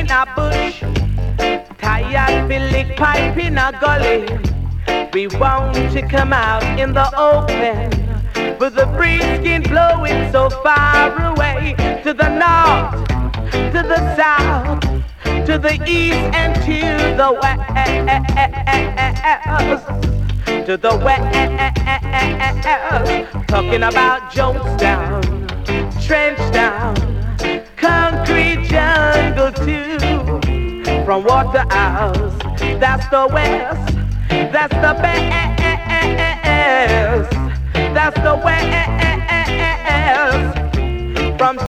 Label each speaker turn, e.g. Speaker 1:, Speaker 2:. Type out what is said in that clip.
Speaker 1: a bush, tired lick pipe in a gully. We want to come out in the open, with the breeze skin blowing so far away, to the north, to the south, to the east and to the west, to the west. Talking about Jonestown, Trenchtown, Concrete Jungle too. From Waterhouse, that's the west, that's the best, that's the west. From